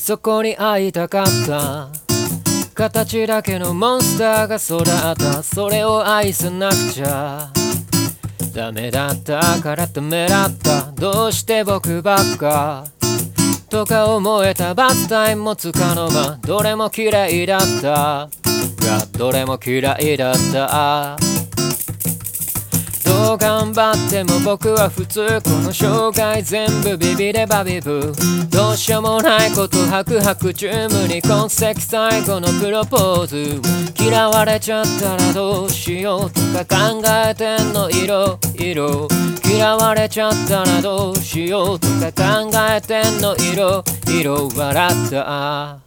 そこに会いたかった。形だけのモンスターが育った。それを愛さなくちゃダメだったからためらった。どうして僕ばっかとか思えた。バスタイムもつかの間どれも嫌いだったがどれも嫌いだった。どう頑張っても僕は普通。この生涯全部ビビればビブ。どうしようもないこと白白中無理痕跡。最後のプロポーズ嫌われちゃったらどうしようとか考えてんの。色々嫌われちゃったらどうしようとか考えてんの。色々笑った。